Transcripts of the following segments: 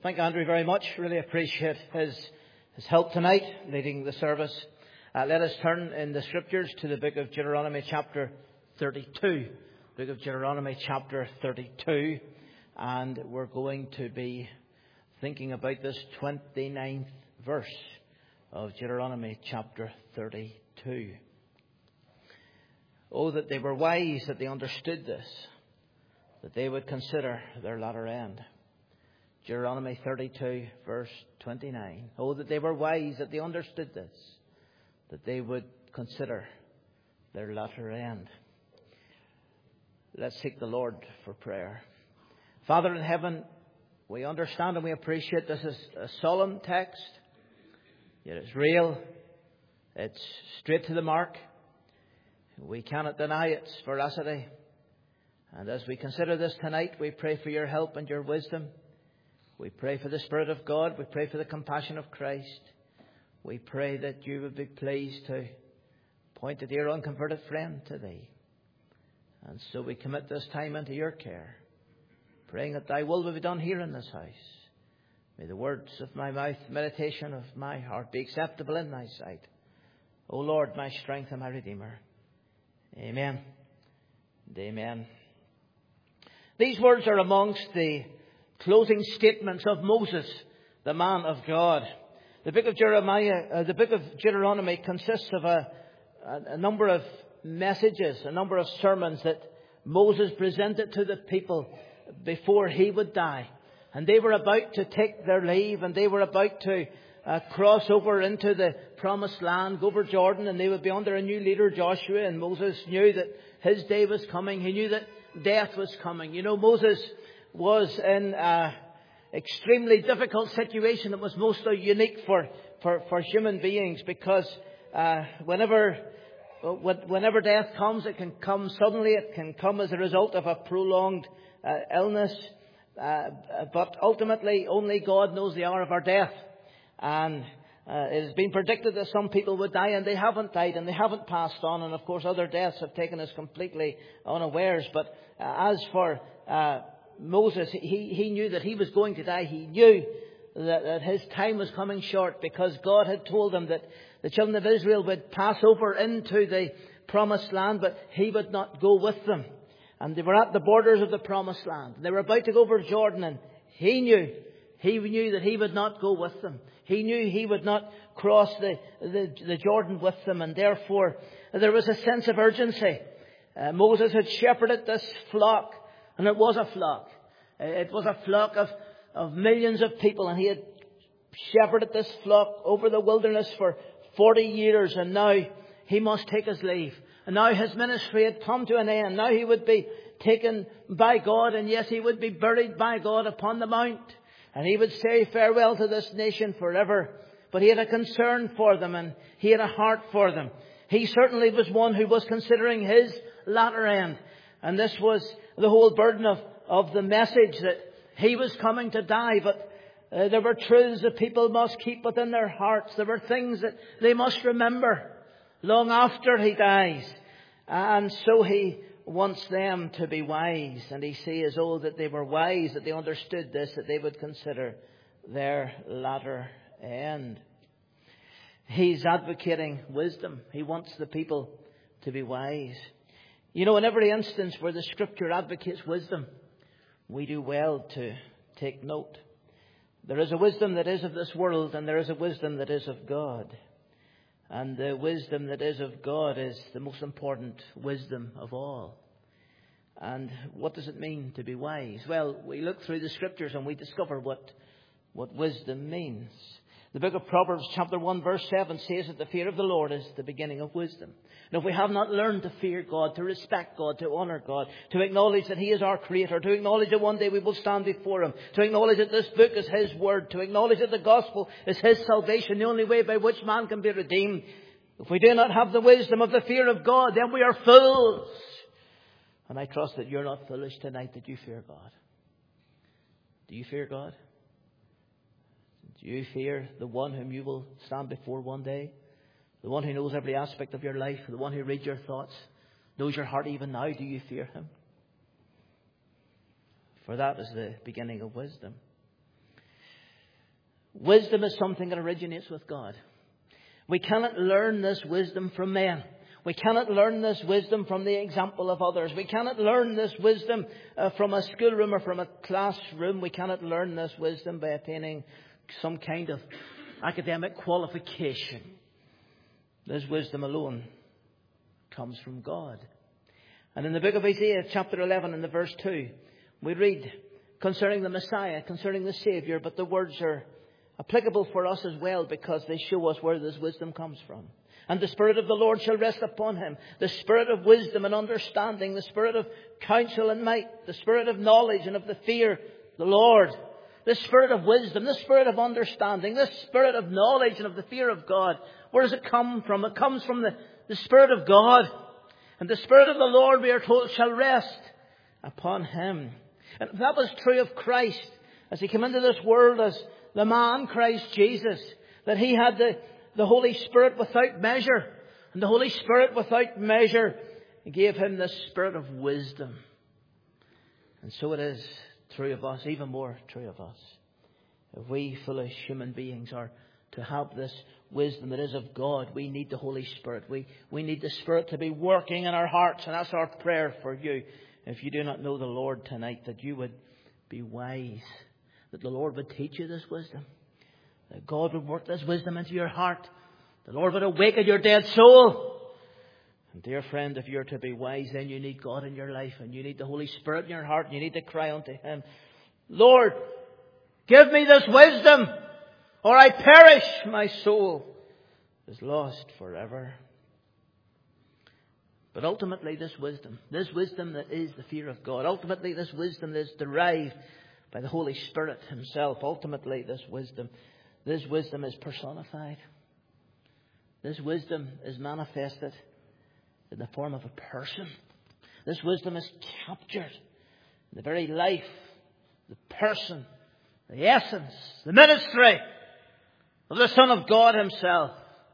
Thank Andrew very much. Really appreciate his help tonight, leading the service. Let us turn in the Scriptures to the book of Deuteronomy chapter 32. Book of Deuteronomy chapter 32. And we're going to be thinking about this 29th verse of Deuteronomy chapter 32. Oh, that they were wise, that they understood this, that they would consider their latter end. Deuteronomy 32, verse 29. Oh, that they were wise, that they understood this, that they would consider their latter end. Let's seek the Lord for prayer. Father in heaven, we understand and we appreciate this is a solemn text. Yet it's real. It's straight to the mark. We cannot deny its veracity. And as we consider this tonight, we pray for your help and your wisdom. We pray for the Spirit of God. We pray for the compassion of Christ. We pray that you would be pleased to point a dear unconverted friend to thee. And so we commit this time into your care, praying that thy will be done here in this house. May the words of my mouth, the meditation of my heart be acceptable in thy sight. O Lord, my strength and my Redeemer. Amen and amen. These words are amongst the closing statements of Moses, the man of God. The book of Deuteronomy consists of a number of messages, a number of sermons that Moses presented to the people before he would die. And they were about to take their leave, and they were about to cross over into the promised land, go over Jordan, and they would be under a new leader, Joshua. And Moses knew that his day was coming. He knew that death was coming. You know, Moses was in an extremely difficult situation that was mostly unique for human beings, because whenever death comes, it can come suddenly. It can come as a result of a prolonged illness. But ultimately, only God knows the hour of our death. And it has been predicted that some people would die, and they haven't died, and they haven't passed on. And of course, other deaths have taken us completely unawares. But as for Moses, he knew that he was going to die. He knew that his time was coming short, because God had told him that the children of Israel would pass over into the promised land, but he would not go with them. And they were at the borders of the promised land. They were about to go over Jordan, and he knew that he would not go with them. He knew he would not cross the Jordan with them, and therefore there was a sense of urgency. Moses had shepherded this flock, and it was a flock. It was a flock of millions of people, and he had shepherded this flock over the wilderness for 40 years, and now he must take his leave. And now his ministry had come to an end. Now he would be taken by God, and yes, he would be buried by God upon the mount. And he would say farewell to this nation forever. But he had a concern for them, and he had a heart for them. He certainly was one who was considering his latter end. And this was the whole burden of the message, that he was coming to die. But there were truths that people must keep within their hearts. There were things that they must remember long after he dies. And so he wants them to be wise. And he says, oh, that they were wise, that they understood this, that they would consider their latter end. He's advocating wisdom. He wants the people to be wise. You know, in every instance where the Scripture advocates wisdom, we do well to take note. There is a wisdom that is of this world, and there is a wisdom that is of God. And the wisdom that is of God is the most important wisdom of all. And what does it mean to be wise? Well, we look through the Scriptures and we discover what wisdom means. The book of Proverbs chapter 1 verse 7 says that the fear of the Lord is the beginning of wisdom. And if we have not learned to fear God, to respect God, to honour God, to acknowledge that He is our Creator, to acknowledge that one day we will stand before Him, to acknowledge that this book is His Word, to acknowledge that the Gospel is His salvation, the only way by which man can be redeemed. If we do not have the wisdom of the fear of God, then we are fools. And I trust that you're not foolish tonight, that you fear God. Do you fear God? Do you fear the one whom you will stand before one day? The one who knows every aspect of your life, the one who reads your thoughts, knows your heart even now. Do you fear Him? For that is the beginning of wisdom. Wisdom is something that originates with God. We cannot learn this wisdom from men. We cannot learn this wisdom from the example of others. We cannot learn this wisdom from a schoolroom or from a classroom. We cannot learn this wisdom by attaining some kind of academic qualification. This wisdom alone comes from God. And in the book of Isaiah, chapter 11, and the verse 2, we read concerning the Messiah, concerning the Saviour, but the words are applicable for us as well because they show us where this wisdom comes from. And the Spirit of the Lord shall rest upon him, the Spirit of wisdom and understanding, the Spirit of counsel and might, the Spirit of knowledge and of the fear of the Lord. The Spirit of wisdom, the Spirit of understanding, the Spirit of knowledge and of the fear of God. Where does it come from? It comes from the Spirit of God. And the Spirit of the Lord, we are told, shall rest upon him. And that was true of Christ as he came into this world as the man Christ Jesus, that he had the Holy Spirit without measure. And the Holy Spirit without measure gave him the Spirit of wisdom. And so it is true of us, even more true of us. If we foolish human beings are to have this wisdom that is of God, we need the Holy Spirit. We need the Spirit to be working in our hearts. And that's our prayer for you. If you do not know the Lord tonight, that you would be wise. That the Lord would teach you this wisdom. That God would work this wisdom into your heart. The Lord would awaken your dead soul. And dear friend, if you're to be wise, then you need God in your life. And you need the Holy Spirit in your heart. And you need to cry unto him, Lord, give me this wisdom, or I perish. My soul is lost forever. But ultimately this wisdom that is the fear of God, ultimately this wisdom that is derived by the Holy Spirit himself, ultimately this wisdom is personified. This wisdom is manifested in the form of a person. This wisdom is captured in the very life, the person, the essence, the ministry of the Son of God himself.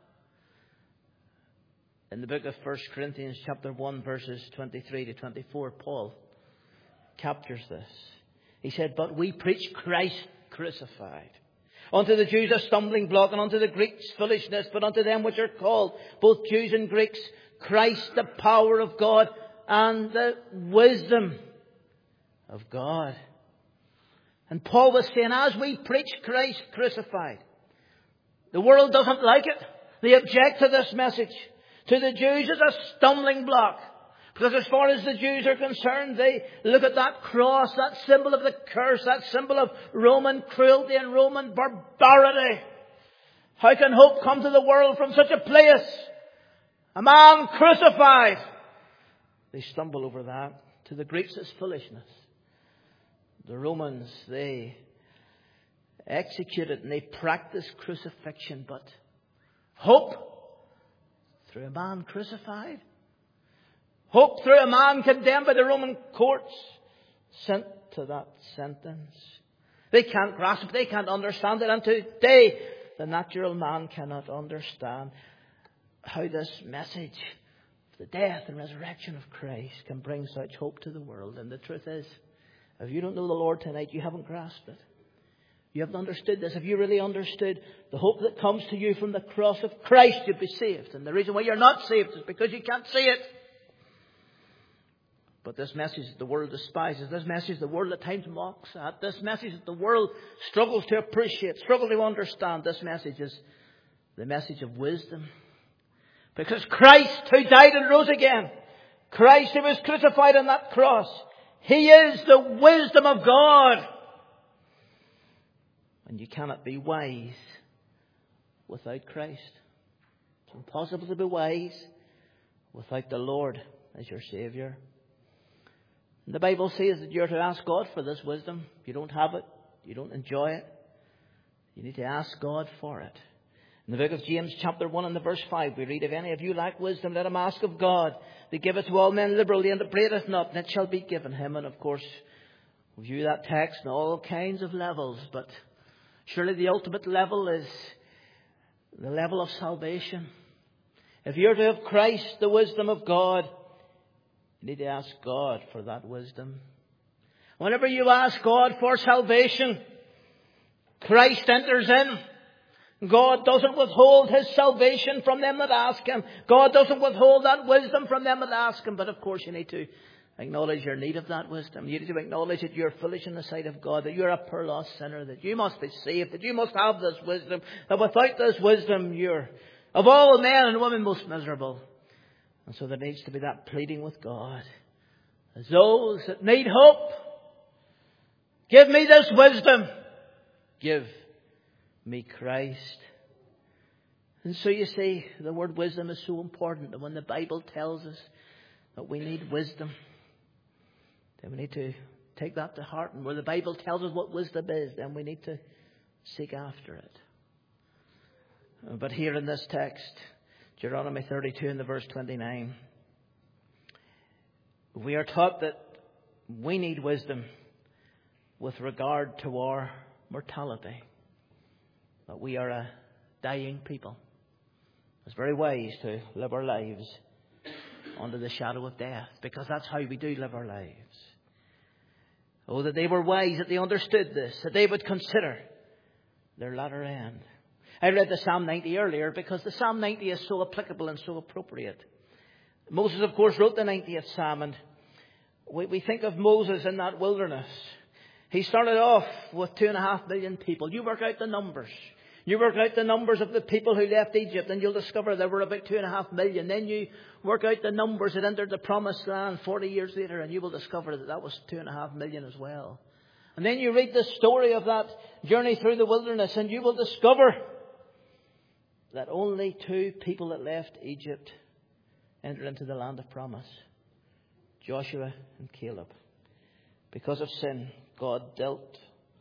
In the book of 1 Corinthians chapter 1 verses 23 to 24, Paul captures this. He said, but we preach Christ crucified. Unto the Jews a stumbling block, and unto the Greeks foolishness, but unto them which are called, both Jews and Greeks, Christ the power of God and the wisdom of God. And Paul was saying, as we preach Christ crucified, the world doesn't like it. They object to this message. To the Jews, it's a stumbling block. Because as far as the Jews are concerned, they look at that cross, that symbol of the curse, that symbol of Roman cruelty and Roman barbarity. How can hope come to the world from such a place? A man crucified. They stumble over that. To the Greeks, it's foolishness. The Romans, they executed and they practiced crucifixion, but hope through a man crucified. Hope through a man condemned by the Roman courts, sent to that sentence. They can't grasp it, they can't understand it, and today the natural man cannot understand how this message of the death and resurrection of Christ can bring such hope to the world. And the truth is, if you don't know the Lord tonight, you haven't grasped it. You haven't understood this. If you really understood the hope that comes to you from the cross of Christ, you'd be saved. And the reason why you're not saved is because you can't see it. But this message that the world despises, this message the world at times mocks at, this message that the world struggles to appreciate, struggles to understand, this message is the message of wisdom. Because Christ, who died and rose again, Christ who was crucified on that cross, he is the wisdom of God. And you cannot be wise without Christ. It's impossible to be wise without the Lord as your Saviour. And the Bible says that you're to ask God for this wisdom. If you don't have it, you don't enjoy it, you need to ask God for it. In the book of James chapter 1 and the verse 5, we read, if any of you lack wisdom, let him ask of God, that giveth to all men liberally and upbraideth not, and it shall be given him. And of course, we view that text on all kinds of levels, but surely the ultimate level is the level of salvation. If you're to have Christ, the wisdom of God, you need to ask God for that wisdom. Whenever you ask God for salvation, Christ enters in. God doesn't withhold His salvation from them that ask Him. God doesn't withhold that wisdom from them that ask Him. But of course you need to acknowledge your need of that wisdom. You need to acknowledge that you're foolish in the sight of God, that you're a poor lost sinner, that you must be saved, that you must have this wisdom, that without this wisdom you're, of all men and women, most miserable. And so there needs to be that pleading with God. As those that need hope, give me this wisdom. Give me Christ. And so you see, the word wisdom is so important. And when the Bible tells us that we need wisdom, then we need to take that to heart. And where the Bible tells us what wisdom is, then we need to seek after it. But here in this text, Deuteronomy 32 and the verse 29, we are taught that we need wisdom with regard to our mortality. That we are a dying people. It's very wise to live our lives under the shadow of death, because that's how we do live our lives. Oh, that they were wise, that they understood this, that they would consider their latter end. I read the Psalm 90 earlier because the Psalm 90 is so applicable and so appropriate. Moses, of course, wrote the 90th Psalm, and we think of Moses in that wilderness. He started off with 2.5 million people. You work out the numbers. You work out the numbers of the people who left Egypt, and you'll discover there were about 2.5 million. Then you work out the numbers that entered the Promised Land 40 years later, and you will discover that that was 2.5 million as well. And then you read the story of that journey through the wilderness, and you will discover that only 2 people that left Egypt entered into the land of promise: Joshua and Caleb. Because of sin, God dealt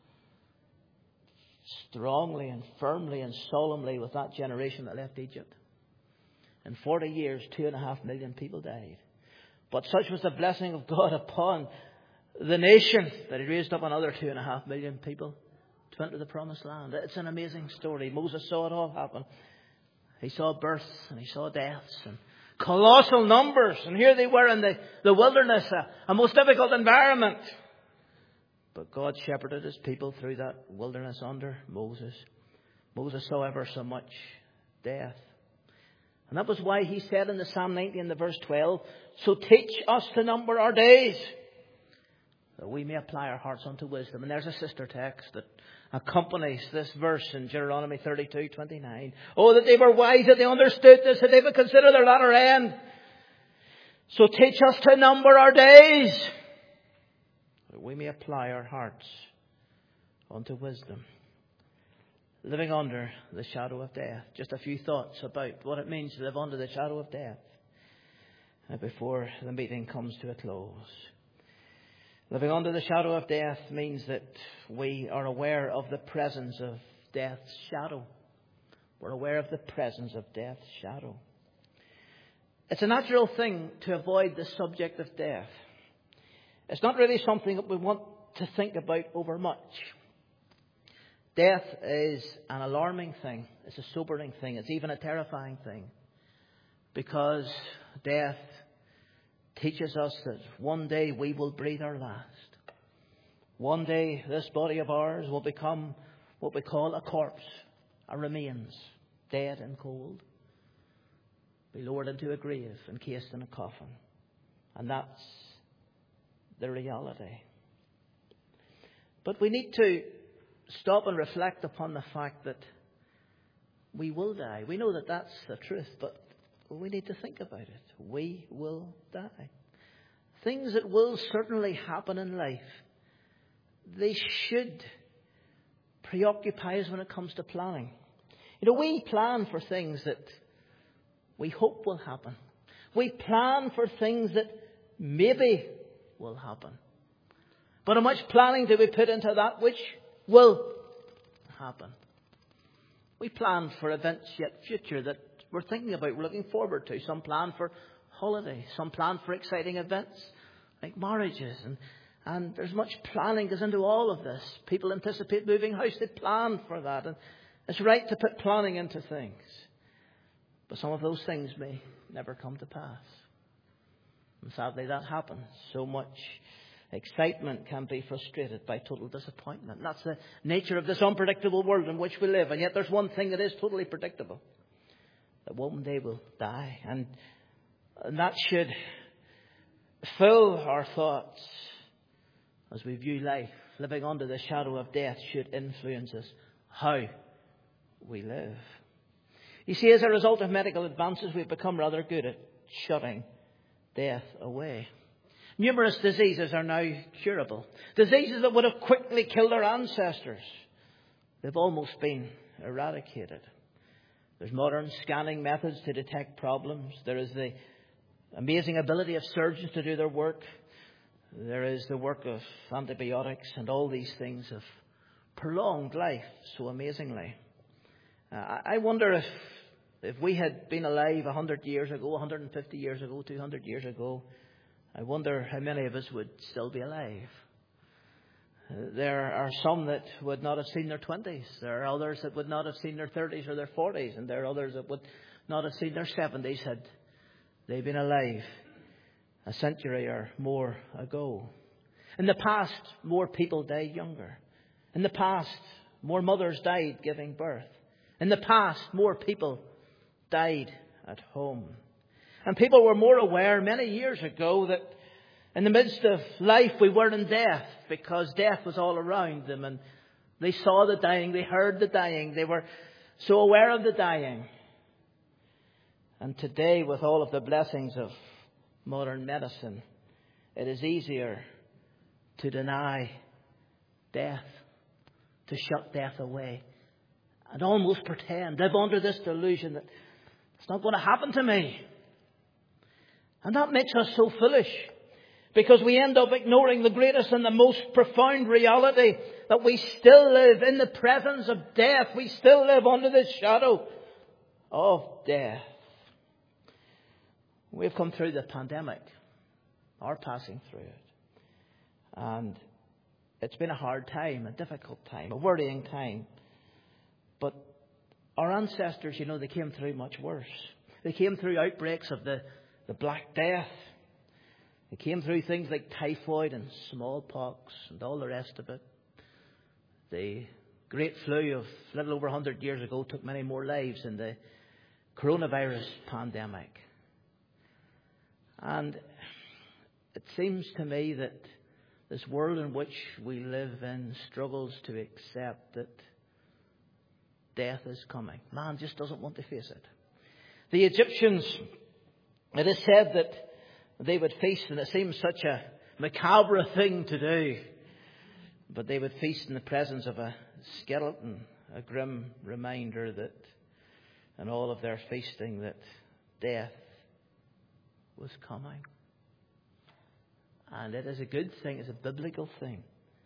strongly and firmly and solemnly with that generation that left Egypt. In 40 years, 2.5 million people died. But such was the blessing of God upon the nation that He raised up another 2.5 million people to enter the Promised Land. It's an amazing story. Moses saw it all happen. He saw births and he saw deaths and colossal numbers. And here they were in the wilderness, a most difficult environment. But God shepherded His people through that wilderness under Moses. Moses saw ever so much death. And that was why he said in the Psalm 90 in the verse 12, so teach us to number our days, that we may apply our hearts unto wisdom. And there's a sister text that accompanies this verse in Deuteronomy 32:29. Oh, that they were wise, that they understood this, that they would consider their latter end. So teach us to number our days, that we may apply our hearts unto wisdom. Living under the shadow of death. Just a few thoughts about what it means to live under the shadow of death before the meeting comes to a close. Living under the shadow of death means that we are aware of the presence of death's shadow. We're aware of the presence of death's shadow. It's a natural thing to avoid the subject of death. It's not really something that we want to think about over much. Death is an alarming thing. It's a sobering thing. It's even a terrifying thing. Because death teaches us that one day we will breathe our last. One day this body of ours will become what we call a corpse, a remains, dead and cold. Be lowered into a grave, encased in a coffin. And that's the reality. But we need to stop and reflect upon the fact that we will die. We know that that's the truth, but we need to think about it. We will die. Things that will certainly happen in life, they should preoccupy us when it comes to planning. You know, we plan for things that we hope will happen. We plan for things that maybe will happen. But how much planning do we put into that which will happen? We plan for events yet future that we're thinking about, we're looking forward to. Some plan for holidays, some plan for exciting events like marriages, and there's much planning goes into all of this. People anticipate moving house, they plan for that, and it's right to put planning into things. But some of those things may never come to pass. And sadly that happens so much Excitement can be frustrated by total disappointment. And that's the nature of this unpredictable world in which we live. And yet there's one thing that is totally predictable. That one day we'll die. And that should fill our thoughts as we view life. Living under the shadow of death should influence us how we live. You see, as a result of medical advances, we've become rather good at shutting death away. Numerous diseases are now curable. Diseases that would have quickly killed our ancestors. They've almost been eradicated. There's modern scanning methods to detect problems. There is the amazing ability of surgeons to do their work. There is the work of antibiotics, and all these things have prolonged life so amazingly. I wonder if we had been alive 100 years ago, 150 years ago, 200 years ago, I wonder how many of us would still be alive. There are some that would not have seen their 20s. There are others that would not have seen their 30s or their 40s. And there are others that would not have seen their 70s had they been alive a century or more ago. In the past, more people died younger. In the past, more mothers died giving birth. In the past, more people died at home. And people were more aware many years ago that in the midst of life we were in death, because death was all around them. And they saw the dying, they heard the dying, they were so aware of the dying. And today, with all of the blessings of modern medicine, it is easier to deny death, to shut death away, and almost pretend, live under this delusion that it's not going to happen to me. And that makes us so foolish, because we end up ignoring the greatest and the most profound reality, that we still live in the presence of death. We still live under the shadow of death. We've come through the pandemic, or passing through it. And it's been a hard time, a difficult time, a worrying time. But our ancestors, they came through much worse. They came through outbreaks of the Black Death. They came through things like typhoid and smallpox and all the rest of it. The Great Flu of a little over 100 years ago took many more lives than the coronavirus pandemic. And it seems to me that this world in which we live in struggles to accept that death is coming. Man just doesn't want to face it. The Egyptians, it is said that they would feast, and it seems such a macabre thing to do, but they would feast in the presence of a skeleton, a grim reminder that in all of their feasting that death was coming. And it is a good thing, it's a biblical thing.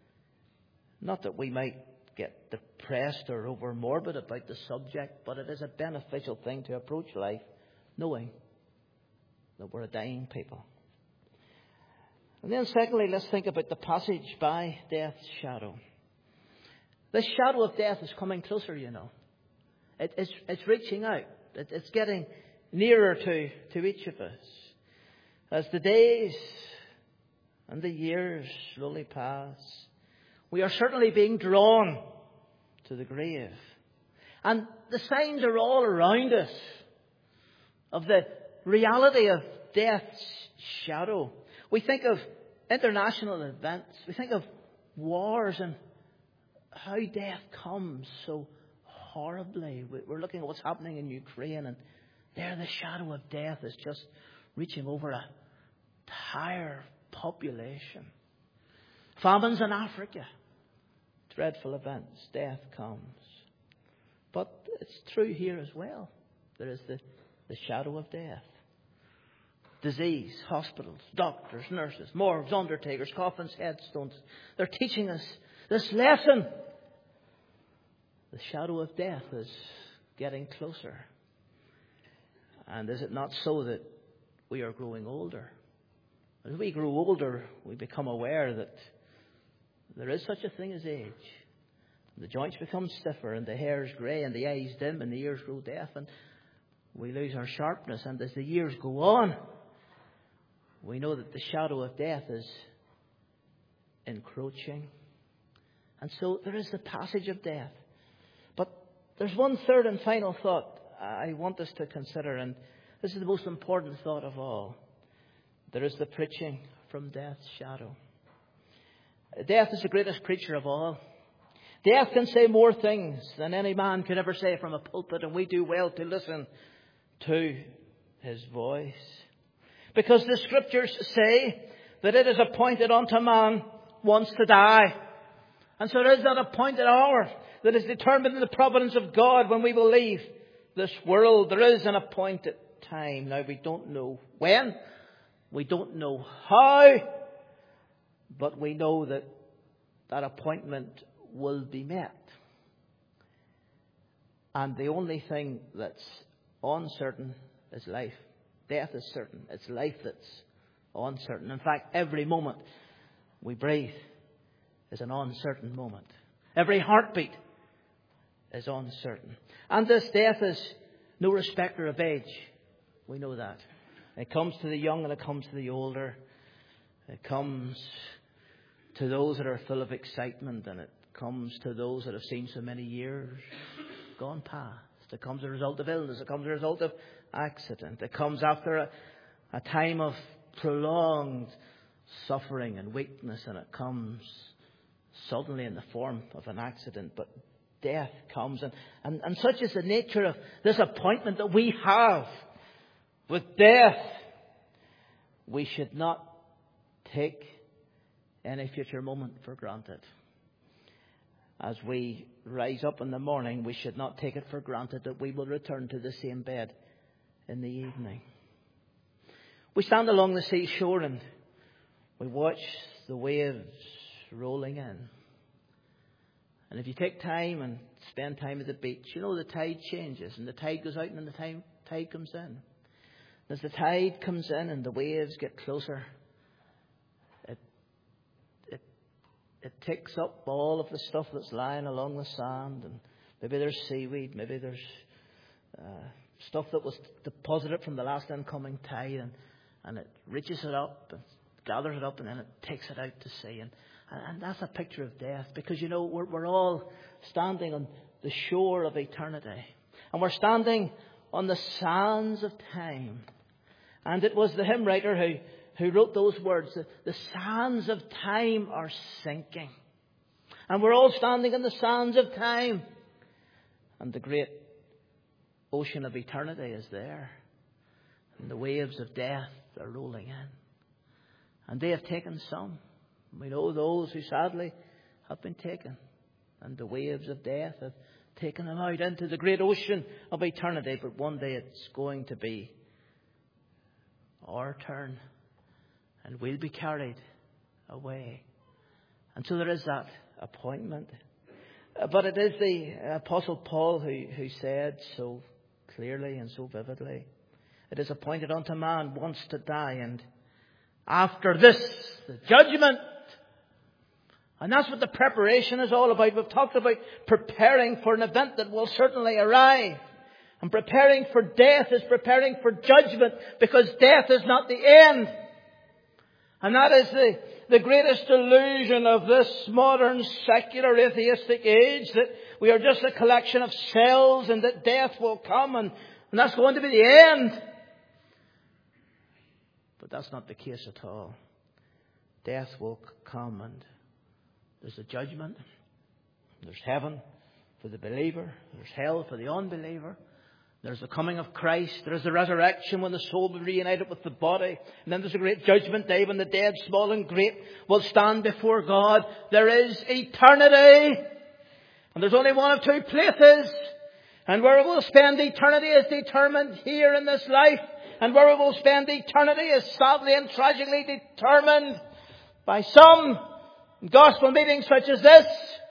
Not that we might get depressed or over morbid about the subject, but it is a beneficial thing to approach life knowing that we're a dying people. And then secondly, let's think about the passage by death's shadow. The shadow of death is coming closer, It's reaching out. It's getting nearer to each of us. As the days and the years slowly pass, we are certainly being drawn to the grave. And the signs are all around us of the reality of death's shadow. We think of international events. We think of wars and how death comes so horribly. We're looking at what's happening in Ukraine, and there the shadow of death is just reaching over an entire population. Famines in Africa. Dreadful events. Death comes. But it's true here as well. There is the shadow of death. Disease, hospitals, doctors, nurses, morgues, undertakers, coffins, headstones. They're teaching us this lesson. The shadow of death is getting closer. And is it not so that we are growing older? As we grow older, we become aware that there is such a thing as age. The joints become stiffer, and the hair is grey, and the eyes dim, and the ears grow deaf, and we lose our sharpness. And as the years go on, we know that the shadow of death is encroaching. And so there is the passage of death. But there's one third and final thought I want us to consider, and this is the most important thought of all. There is the preaching from death's shadow. Death is the greatest creature of all. Death can say more things than any man could ever say from a pulpit, and we do well to listen to his voice. Because the Scriptures say that it is appointed unto man once to die. And so there is that appointed hour that is determined in the providence of God when we will leave this world. There is an appointed time. Now, we don't know when. We don't know how. But we know that that appointment will be met. And the only thing that's uncertain is life. Death is certain. It's life that's uncertain. In fact, every moment we breathe is an uncertain moment. Every heartbeat is uncertain. And this death is no respecter of age. We know that. It comes to the young and it comes to the older. It comes to those that are full of excitement, and it comes to those that have seen so many years gone past. It comes as a result of illness. It comes as a result of accident. It comes after a time of prolonged suffering and weakness, and it comes suddenly in the form of an accident. But death comes, and such is the nature of this appointment that we have with death. We should not take any future moment for granted. As we rise up in the morning, we should not take it for granted that we will return to the same bed in the evening. We stand along the seashore and we watch the waves rolling in. And if you take time and spend time at the beach, you know the tide changes, and the tide goes out and then the tide comes in. As the tide comes in and the waves get closer, it takes up all of the stuff that's lying along the sand, and maybe there's seaweed, maybe there's stuff that was deposited from the last incoming tide, and it reaches it up and gathers it up, and then it takes it out to sea. And that's a picture of death, because you know we're all standing on the shore of eternity, and we're standing on the sands of time. And it was the hymn writer who wrote those words, the sands of time are sinking. And we're all standing in the sands of time. And the great ocean of eternity is there. And the waves of death are rolling in. And they have taken some. We know those who sadly have been taken. And the waves of death have taken them out into the great ocean of eternity. But one day it's going to be our turn. And we'll be carried away. And so there is that appointment. But it is the Apostle Paul who said so clearly and so vividly, it is appointed unto man once to die, and after this, the judgment. And that's what the preparation is all about. We've talked about preparing for an event that will certainly arrive. And preparing for death is preparing for judgment, because death is not the end. And that is the greatest illusion of this modern secular atheistic age, that we are just a collection of cells and that death will come and that's going to be the end. But that's not the case at all. Death will come, and there's a judgment. There's heaven for the believer. There's hell for the unbeliever. There's the coming of Christ. There's the resurrection when the soul will be reunited with the body. And then there's a great judgment day when the dead, small and great, will stand before God. There is eternity. And there's only one of two places. And where we will spend eternity is determined here in this life. And where we will spend eternity is sadly and tragically determined by some gospel meetings such as this.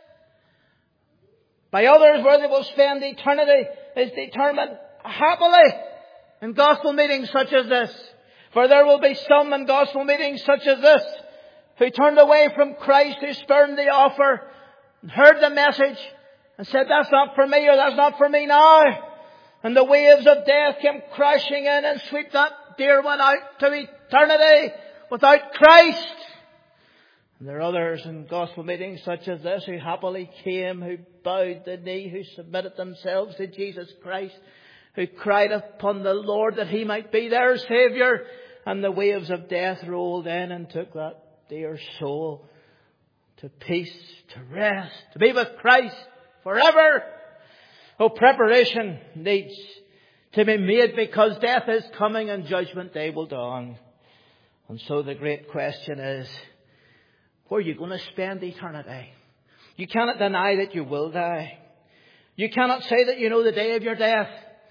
By others, where they will spend eternity is determined happily in gospel meetings such as this. For there will be some in gospel meetings such as this who turned away from Christ, who spurned the offer, and heard the message, and said, that's not for me, or that's not for me now. And the waves of death came crashing in and swept that dear one out to eternity without Christ. And there are others in gospel meetings such as this who happily came, who bowed the knee, who submitted themselves to Jesus Christ, who cried upon the Lord that He might be their Saviour. And the waves of death rolled in and took that dear soul to peace, to rest, to be with Christ forever. Oh, preparation needs to be made because death is coming and judgment day will dawn. And so the great question is, where are you going to spend eternity? You cannot deny that you will die. You cannot say that you know the day of your death.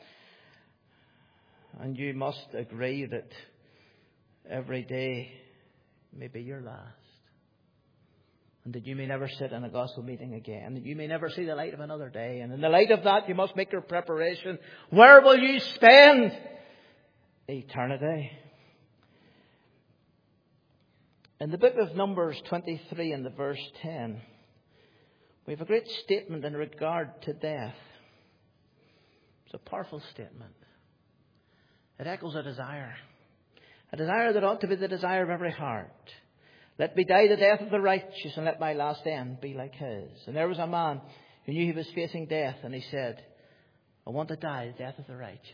And you must agree that every day may be your last. And that you may never sit in a gospel meeting again. That you may never see the light of another day. And in the light of that, you must make your preparation. Where will you spend eternity? In the book of Numbers 23 and the verse 10, we have a great statement in regard to death. It's a powerful statement. It echoes a desire that ought to be the desire of every heart. Let me die the death of the righteous, and let my last end be like his. And there was a man who knew he was facing death, and he said, I want to die the death of the righteous.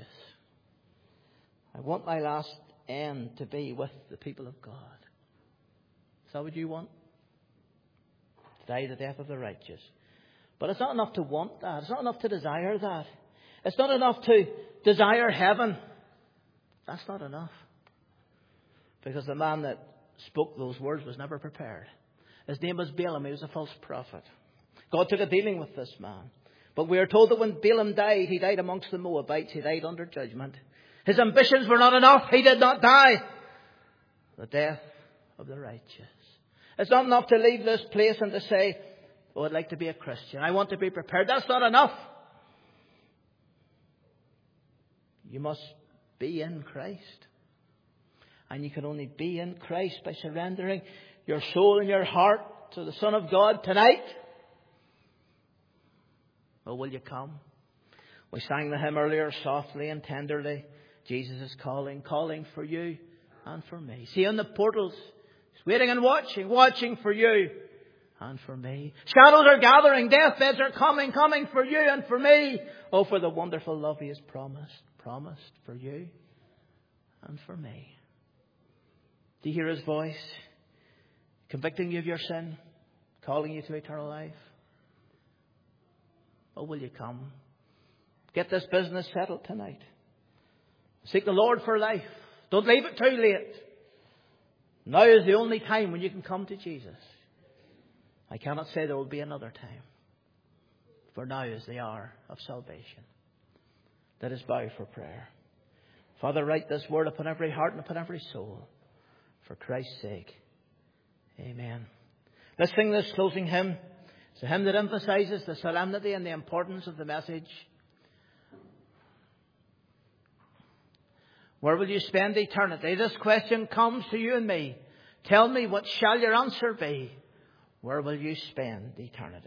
I want my last end to be with the people of God. Is that what you want? To die the death of the righteous. But it's not enough to want that. It's not enough to desire that. It's not enough to desire heaven. That's not enough. Because the man that spoke those words was never prepared. His name was Balaam. He was a false prophet. God took a dealing with this man. But we are told that when Balaam died, he died amongst the Moabites. He died under judgment. His ambitions were not enough. He did not die the death of the righteous. It's not enough to leave this place and to say, oh, I'd like to be a Christian. I want to be prepared. That's not enough. You must be in Christ. And you can only be in Christ by surrendering your soul and your heart to the Son of God tonight. Oh, will you come? We sang the hymn earlier, softly and tenderly. Jesus is calling for you and for me. See on the portals, He's waiting and watching for you and for me. Shadows are gathering, deathbeds are coming for you and for me. Oh, for the wonderful love He has promised for you and for me. Do you hear His voice convicting you of your sin, calling you to eternal life? Oh, will you come? Get this business settled tonight. Seek the Lord for life. Don't leave it too late. Now is the only time when you can come to Jesus. I cannot say there will be another time. For now is the hour of salvation. Let us bow for prayer. Father, write this word upon every heart and upon every soul. For Christ's sake. Amen. Let's sing this closing hymn. It's a hymn that emphasizes the solemnity and the importance of the message. Where will you spend eternity? This question comes to you and me. Tell me, what shall your answer be? Where will you spend eternity?